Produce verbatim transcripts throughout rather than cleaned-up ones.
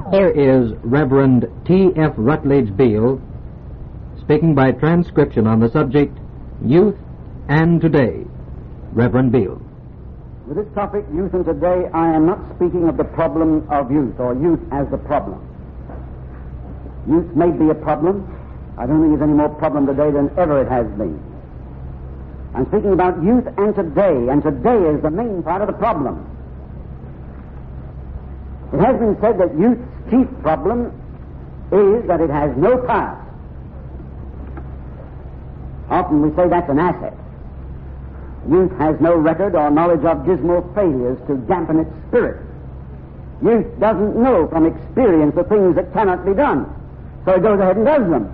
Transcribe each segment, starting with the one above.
Here is Reverend T F Rutledge Beale speaking by transcription on the subject, Youth and Today. Reverend Beale. With this topic, Youth and Today, I am not speaking of the problem of youth, or youth as the problem. Youth may be a problem. I don't think there's any more problem today than ever it has been. I'm speaking about youth and today, and today is the main part of the problem. It has been said that youth's chief problem is that it has no past. Often we say that's an asset. Youth has no record or knowledge of dismal failures to dampen its spirit. Youth doesn't know from experience the things that cannot be done, so it goes ahead and does them.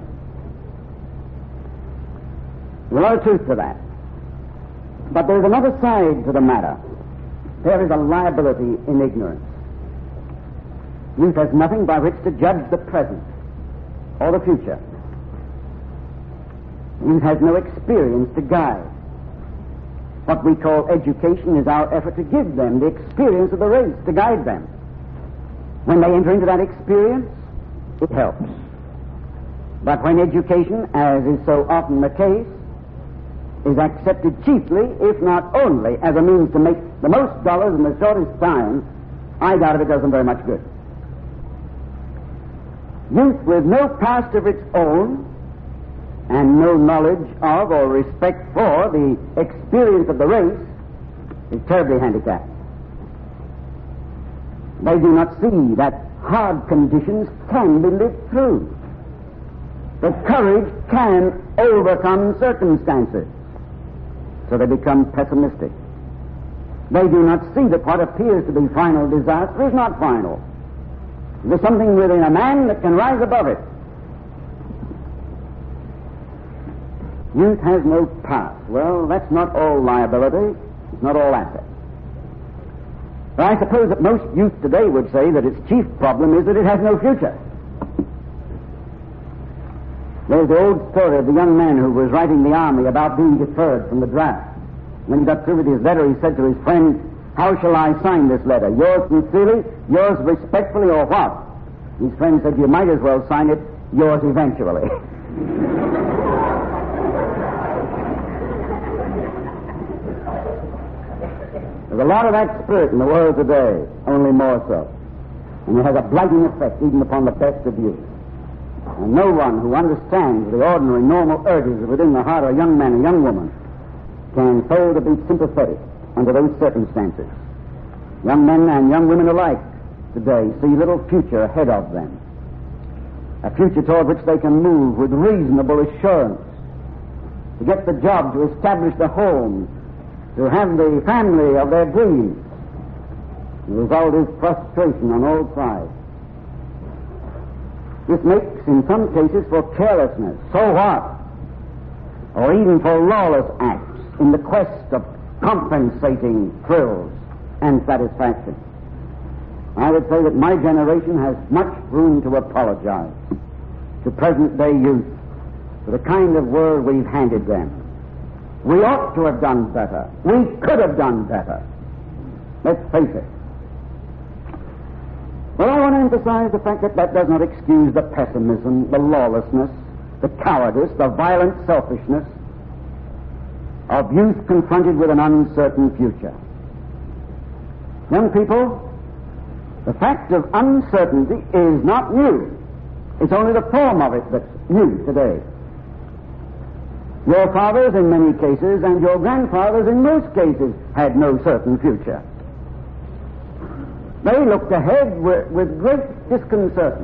There's a lot of truth to that. But there's another side to the matter. There is a liability in ignorance. Youth has nothing by which to judge the present or the future. Youth has no experience to guide. What we call education is our effort to give them the experience of the race, to guide them. When they enter into that experience, it helps. But when education, as is so often the case, is accepted chiefly, if not only, as a means to make the most dollars in the shortest time, I doubt if it does them very much good. Youth with no past of its own and no knowledge of or respect for the experience of the race is terribly handicapped. They do not see that hard conditions can be lived through, that courage can overcome circumstances, so they become pessimistic. They do not see that what appears to be final disaster is not final. There's something within a man that can rise above it. Youth has no past. Well, that's not all liability. It's not all asset. But I suppose that most youth today would say that its chief problem is that it has no future. There's the old story of the young man who was writing the army about being deferred from the draft. When he got through with his letter, he said to his friend, "How shall I sign this letter? Yours sincerely, yours respectfully, or what?" His friend said, "You might as well sign it, yours eventually." There's a lot of that spirit in the world today, only more so. And it has a blighting effect even upon the best of youth. And no one who understands the ordinary, normal urges within the heart of a young man or young woman can fail to be sympathetic under those circumstances. Young men and young women alike today see little future ahead of them, a future toward which they can move with reasonable assurance, to get the job, to establish the home, to have the family of their dreams. The result is frustration on all sides. This makes, in some cases, for carelessness, so what? Or even for lawless acts in the quest of compensating thrills and satisfaction. I would say that my generation has much room to apologize to present-day youth for the kind of world we've handed them. We ought to have done better. We could have done better. Let's face it. But I want to emphasize the fact that that does not excuse the pessimism, the lawlessness, the cowardice, the violent selfishness of youth confronted with an uncertain future. Young people, the fact of uncertainty is not new. It's only the form of it that's new today. Your fathers, in many cases, and your grandfathers, in most cases, had no certain future. They looked ahead with, with great disconcertance.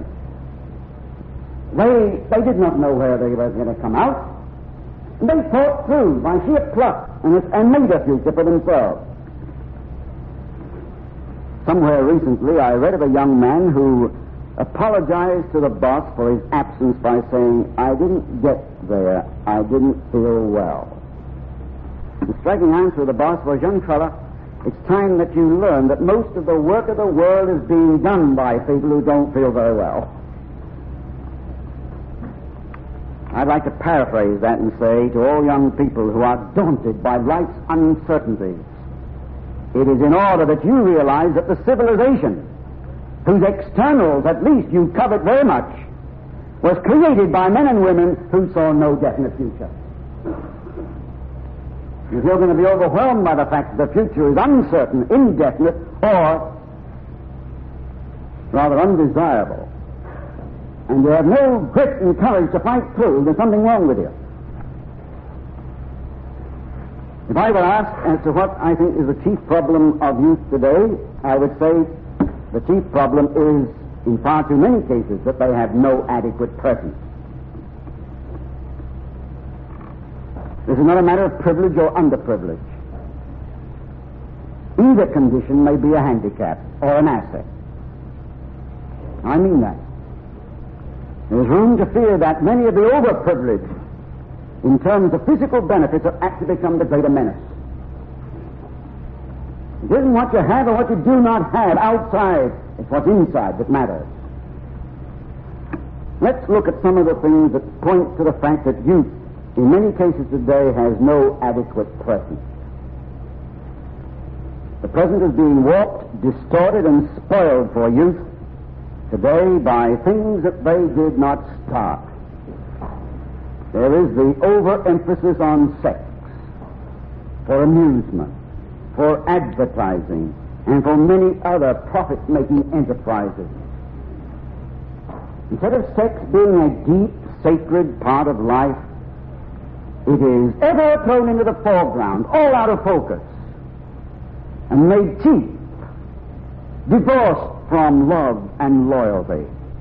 They, they did not know where they were going to come out. They fought through by sheer pluck and, and made a future for themselves. Somewhere recently I read of a young man who apologized to the boss for his absence by saying, "I didn't get there. I didn't feel well." The striking answer of the boss was, "Young fella, it's time that you learn that most of the work of the world is being done by people who don't feel very well." I'd like to paraphrase that and say to all young people who are daunted by life's uncertainties, it is in order that you realize that the civilization whose externals, at least, you covet very much, was created by men and women who saw no definite future. If you're going to be overwhelmed by the fact that the future is uncertain, indefinite, or rather undesirable, and you have no grit and courage to fight through, there's something wrong with you. If I were asked as to what I think is the chief problem of youth today, I would say the chief problem is, in far too many cases, that they have no adequate presence. This is not a matter of privilege or underprivilege. Either condition may be a handicap or an asset. I mean that. There's room to fear that many of the overprivileged, in terms of physical benefits, have actually become the greater menace. It isn't what you have or what you do not have outside, it's what's inside that matters. Let's look at some of the things that point to the fact that youth, in many cases today, has no adequate presence. The present is being warped, distorted, and spoiled for youth today by things that they did not start. There is the overemphasis on sex for amusement, for advertising, and for many other profit-making enterprises. Instead of sex being a deep, sacred part of life, it is ever thrown into the foreground, all out of focus, and made cheap, divorced from love and loyalty.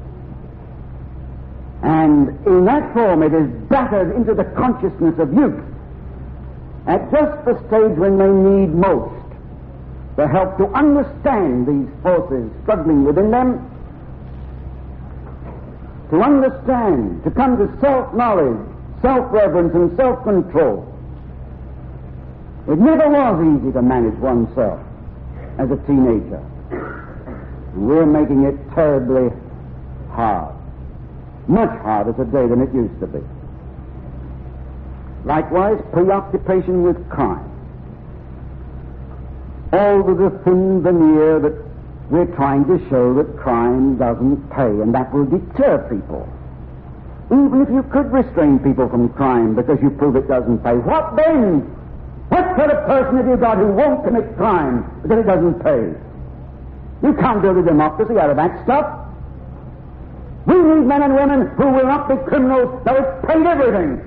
And in that form it is battered into the consciousness of youth at just the stage when they need most the help to understand these forces struggling within them, to understand, to come to self-knowledge, self-reverence, and self-control. It never was easy to manage oneself as a teenager. We're making it terribly hard. Much harder today than it used to be. Likewise, preoccupation with crime. All with the thin veneer that we're trying to show that crime doesn't pay, and that will deter people. Even if you could restrain people from crime because you prove it doesn't pay, what then? What sort of person have you got who won't commit crime because it doesn't pay? You can't build a democracy out of that stuff. We need men and women who will not be criminals, though it's paid everything.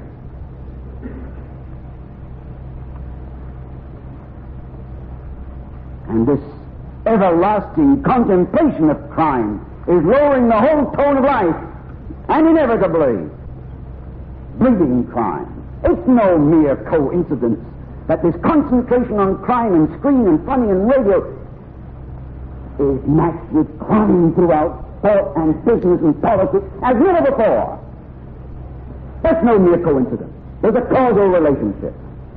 And this everlasting contemplation of crime is lowering the whole tone of life, and inevitably bleeding crime. It's no mere coincidence that this concentration on crime and screen and funny and radio is matched with crime throughout sport and business and politics as never before. That's no mere coincidence. There's a causal relationship.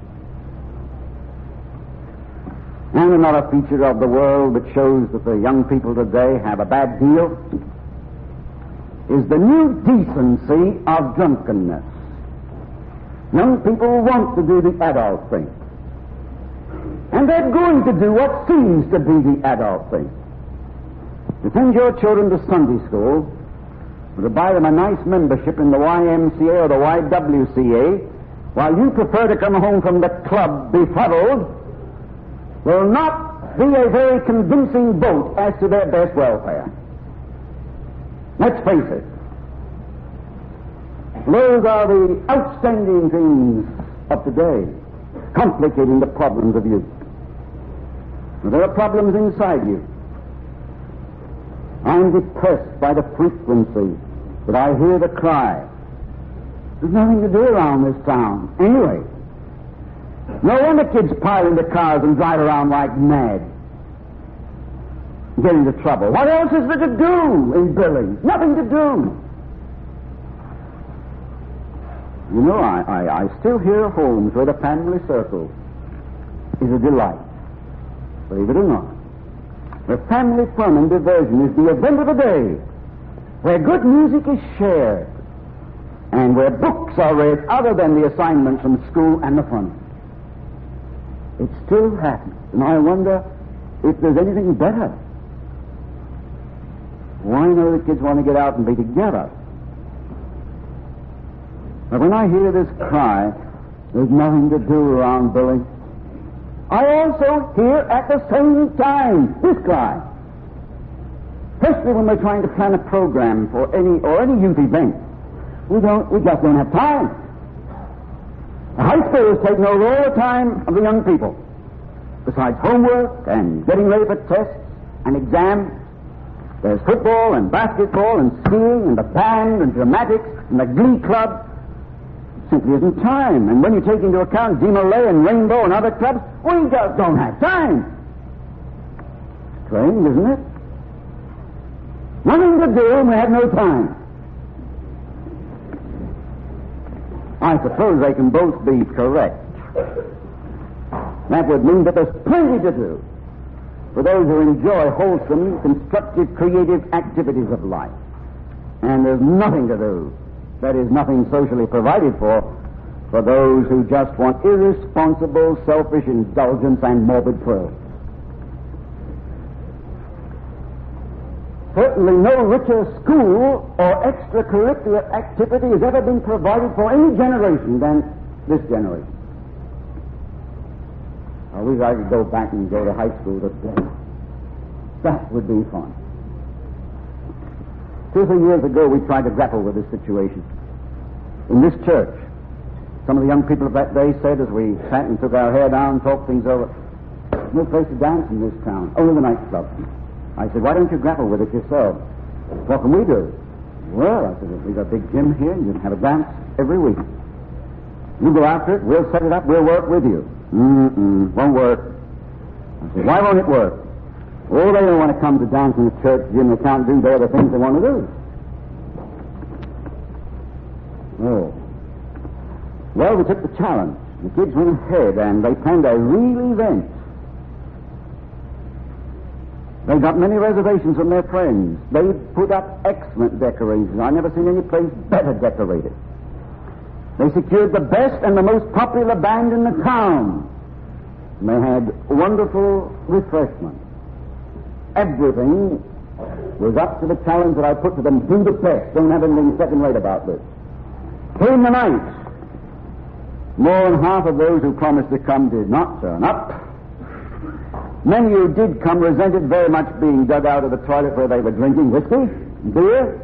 And another feature of the world that shows that the young people today have a bad deal is the new decency of drunkenness. Young people want to do the adult thing. And they're going to do what seems to be the adult thing. To send your children to Sunday school, or to buy them a nice membership in the Y M C A or the Y W C A, while you prefer to come home from the club befuddled, will not be a very convincing vote as to their best welfare. Let's face it. Those are the outstanding things of today, complicating the problems of youth. There are problems inside you. I'm depressed by the frequency that I hear the cry. There's nothing to do around this town. Anyway, no wonder kids pile into cars and drive around like mad. Get into trouble. What else is there to do in Billings? Nothing to do. You know, I, I, I still hear homes where the family circle is a delight. Believe it or not. Where family fun and diversion is the event of the day. Where good music is shared. And where books are read other than the assignments from school and the fun. It still happens. And I wonder if there's anything better. Well, I know the kids want to get out and be together. But when I hear this cry, there's nothing to do around Billy, I also hear at the same time this cry. Especially when we're trying to plan a program for any or any youth event. We don't, we just don't have time. The high school is taking over all the time of the young people. Besides homework and getting ready for tests and exams, there's football and basketball and skiing and the band and dramatics and the glee club. Simply isn't time. And when you take into account Demalay and Rainbow and other clubs, we just don't have time. Strange, isn't it? Nothing to do and we have no time. I suppose they can both be correct. That would mean that there's plenty to do for those who enjoy wholesome, constructive, creative activities of life. And there's nothing to do, that is, nothing socially provided for, for those who just want irresponsible, selfish indulgence and morbid thrills. Certainly no richer school or extracurricular activity has ever been provided for any generation than this generation. I wish I could go back and go to high school today. That would be fun. Two or three years ago, we tried to grapple with this situation. In this church, some of the young people of that day said, as we sat and took our hair down and talked things over, no place to dance in this town, only the nightclub. I said, why don't you grapple with it yourself? What can we do? Well, I said, we've got a big gym here, and you can have a dance every week. You go after it, we'll set it up, we'll work with you. Mm-mm, won't work. I said, why won't it work? Oh, they don't want to come to dance in the church gym. They can't do the other things they want to do. Oh. Well, we took the challenge. The kids went ahead, and they planned a real event. They got many reservations from their friends. They put up excellent decorations. I've never seen any place better decorated. They secured the best and the most popular band in the town. And they had wonderful refreshment. Everything was up to the challenge that I put to them. Do the best. Don't have anything second-rate about this. Came the night. More than half of those who promised to come did not turn up. Many who did come resented very much being dug out of the toilet where they were drinking whiskey, beer.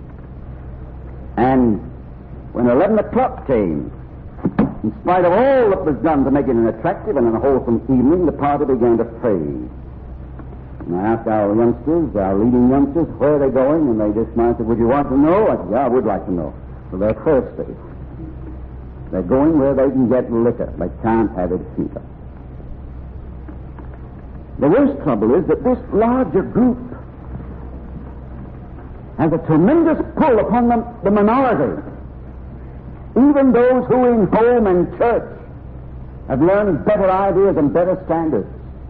And when eleven o'clock came, in spite of all that was done to make it an attractive and a wholesome evening, the party began to fade. And I asked our youngsters, our leading youngsters, where are they going? And they just smiled and said, would you want to know? I said, yeah, I would like to know. So they're thirsty. They're going where they can get liquor. They can't have it cheaper. The worst trouble is that this larger group has a tremendous pull upon the, the minority. Even those who in home and church have learned better ideas and better standards.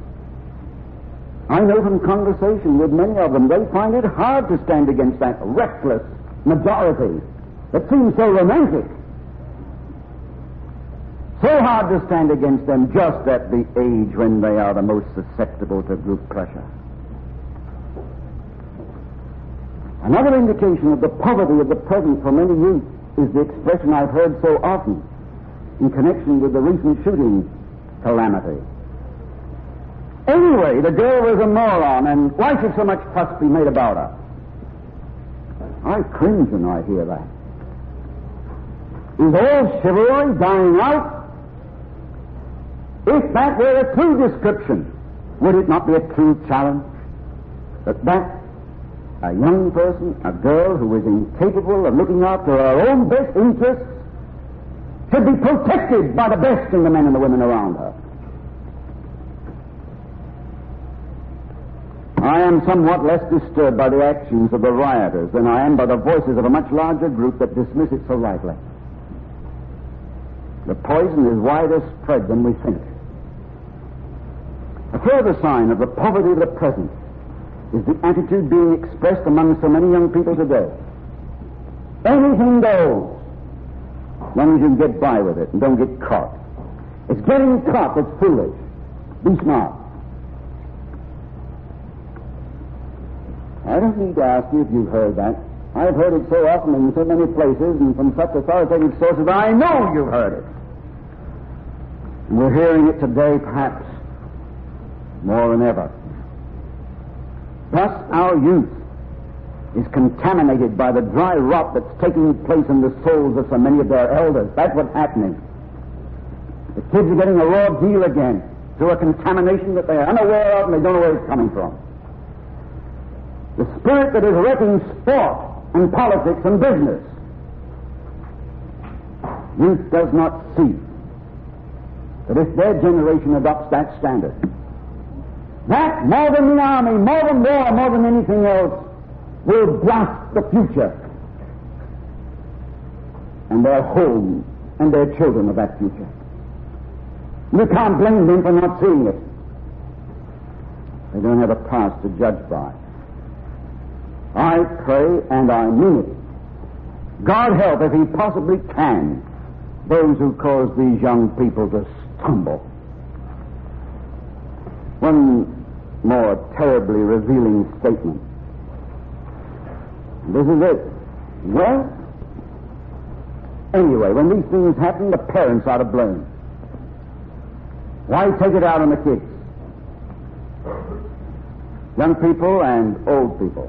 I know from conversation with many of them, they find it hard to stand against that reckless majority that seems so romantic. So hard to stand against them just at the age when they are the most susceptible to group pressure. Another indication of the poverty of the present for many youth is the expression I've heard so often in connection with the recent shooting calamity. Anyway, the girl was a moron, and why should so much fuss be made about her? I cringe when I hear that. Is all chivalry dying out? If that were a true description, would it not be a true challenge? That that, a young person, a girl who is incapable of looking after her own best interests, should be protected by the best in the men and the women around her. I am somewhat less disturbed by the actions of the rioters than I am by the voices of a much larger group that dismiss it so lightly. The poison is wider spread than we think. A further sign of the poverty of the present is the attitude being expressed among so many young people today. Anything goes, as long as you can get by with it and don't get caught. It's getting caught that's foolish. Be smart. I don't need to ask you if you've heard that. I've heard it so often in so many places and from such authoritative sources, I know you've heard it. And we're hearing it today, perhaps, more than ever. Thus, our youth is contaminated by the dry rot that's taking place in the souls of so many of their elders. That's what's happening. The kids are getting a raw deal again through a contamination that they're unaware of and they don't know where it's coming from. The spirit that is wrecking sport and politics and business. Youth does not see that if their generation adopts that standard, that, more than the army, more than war, more than anything else, will blast the future and their home and their children of that future. You can't blame them for not seeing it. They don't have a past to judge by. I pray, and I mean it, God help, if He possibly can, those who cause these young people to stumble. One more terribly revealing statement. This is it. Well, anyway, when these things happen, the parents are to blame. Why take it out on the kids? Young people and old people.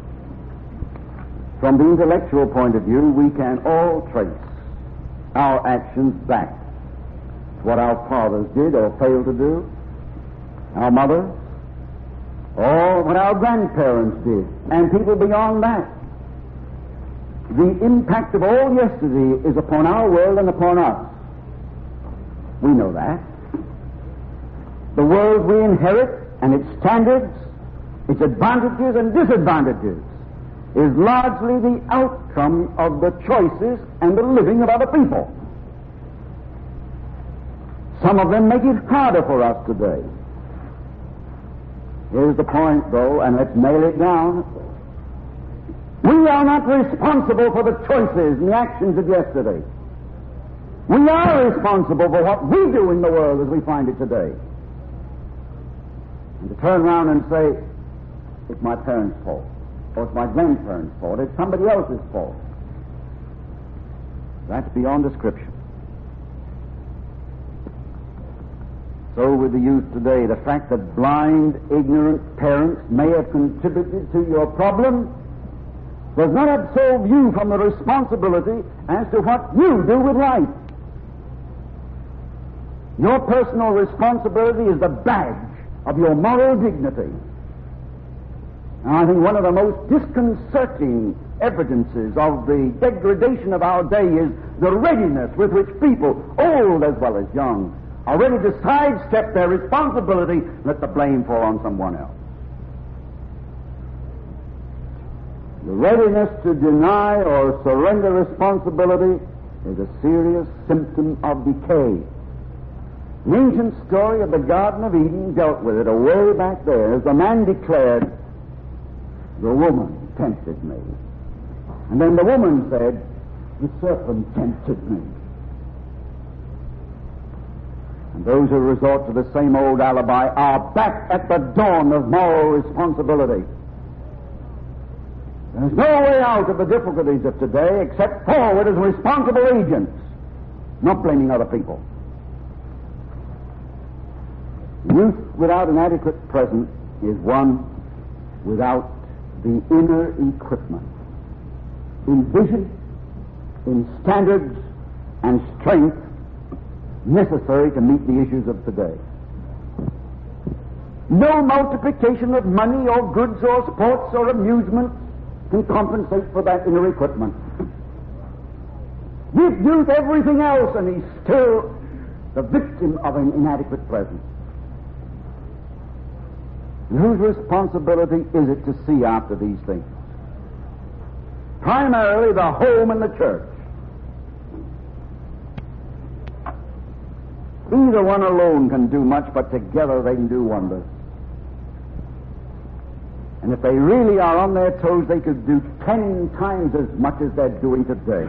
From the intellectual point of view, we can all trace our actions back to what our fathers did or failed to do, our mothers, or what our grandparents did, and people beyond that. The impact of all yesterday is upon our world and upon us. We know that. The world we inherit and its standards, its advantages and disadvantages, is largely the outcome of the choices and the living of other people. Some of them make it harder for us today. Here's the point, though, and let's nail it down. We are not responsible for the choices and the actions of yesterday. We are responsible for what we do in the world as we find it today. And to turn around and say, it's my parents' fault, or it's my grandparents' fault, it's somebody else's fault, that's beyond description. So with the youth today, the fact that blind, ignorant parents may have contributed to your problem does not absolve you from the responsibility as to what you do with life. Your personal responsibility is the badge of your moral dignity. And I think one of the most disconcerting evidences of the degradation of our day is the readiness with which people, old as well as young, are ready to sidestep their responsibility and let the blame fall on someone else. The readiness to deny or surrender responsibility is a serious symptom of decay. The ancient story of the Garden of Eden dealt with it away back there as the man declared, the woman tempted me. And then the woman said, the serpent tempted me. And those who resort to the same old alibi are back at the dawn of moral responsibility. There's no way out of the difficulties of today except forward as responsible agents, not blaming other people. Youth without an adequate present is one without the inner equipment in vision, in standards, and strength necessary to meet the issues of today. No multiplication of money or goods or sports or amusements can compensate for that inner equipment. Give youth everything else and he's still the victim of an inadequate presence. And whose responsibility is it to see after these things? Primarily the home and the church. Either one alone can do much, but together they can do wonders. And if they really are on their toes, they could do ten times as much as they're doing today.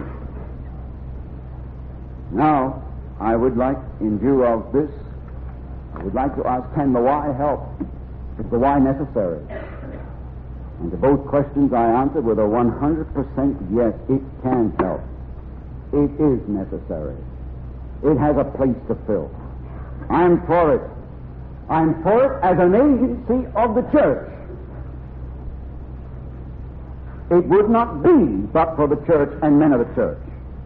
Now, I would like, in view of this, I would like to ask, can the why help? Is the why necessary? And to both questions I answered with a one hundred percent yes, it can help. It is necessary. It has a place to fill. I'm for it. I'm for it as an agency of the church. It would not be but for the church and men of the church.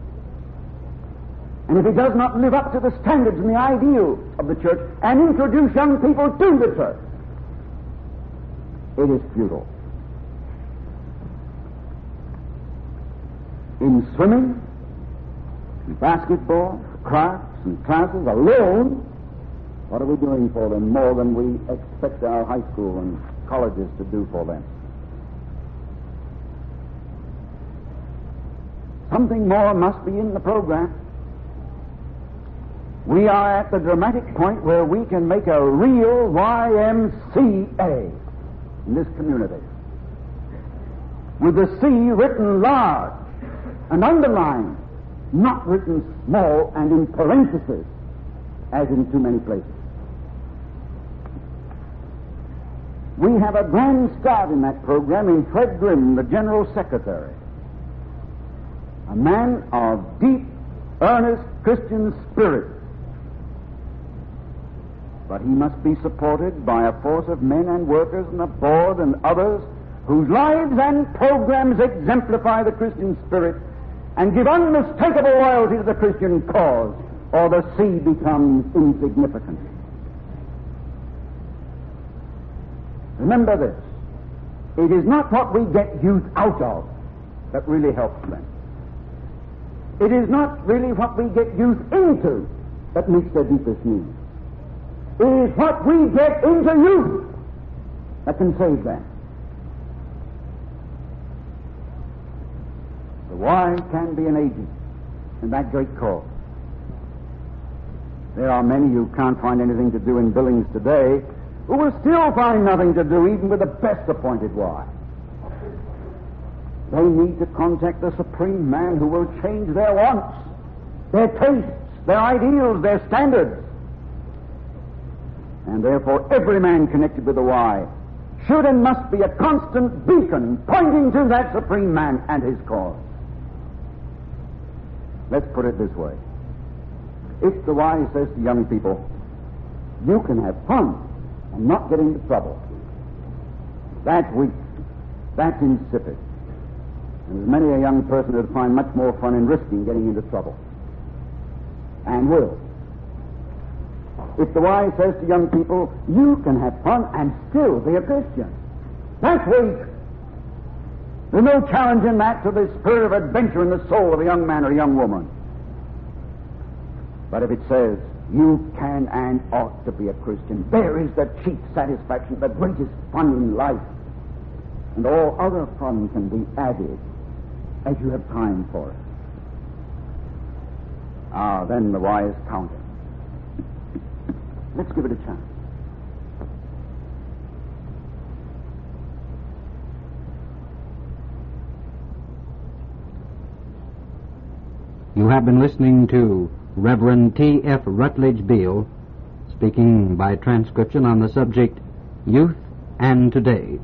And if it does not live up to the standards and the ideals of the church and introduce young people to the church, it is futile. In swimming, in basketball, crafts and classes alone, what are we doing for them more than we expect our high school and colleges to do for them? Something more must be in the program. We are at the dramatic point where we can make a real Y M C A in this community, with the C written large and underlined, not written small and in parentheses, as in too many places. We have a grand start in that program in Fred Grimm, the General Secretary, a man of deep, earnest Christian spirit. But he must be supported by a force of men and workers and a board and others whose lives and programs exemplify the Christian spirit and give unmistakable loyalty to the Christian cause, or the sea becomes insignificant. Remember this. It is not what we get youth out of that really helps them. It is not really what we get youth into that meets their deepest needs. It is what we get into youth that can save them. The Y can be an agent in that great cause. There are many who can't find anything to do in Billings today who will still find nothing to do even with the best appointed Y. They need to contact the supreme man who will change their wants, their tastes, their ideals, their standards. And therefore every man connected with the Y should and must be a constant beacon pointing to that supreme man and his cause. Let's put it this way. If the Y says to young people, you can have fun and not get into trouble, that's weak. That's insipid. And there's many a young person who would find much more fun in risking getting into trouble. And will. If the Y says to young people, you can have fun and still be a Christian, that's weak. There's no challenge in that to the spirit of adventure in the soul of a young man or a young woman. But if it says, you can and ought to be a Christian, there is the chief satisfaction, the greatest fun in life. And all other fun can be added as you have time for it. Ah, then the Y is counted. Let's give it a chance. You have been listening to Reverend T F Rutledge Beale speaking by transcription on the subject Youth and Today.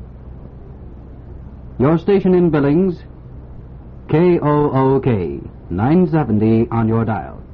Your station in Billings, K O O K, nine seventy on your dial.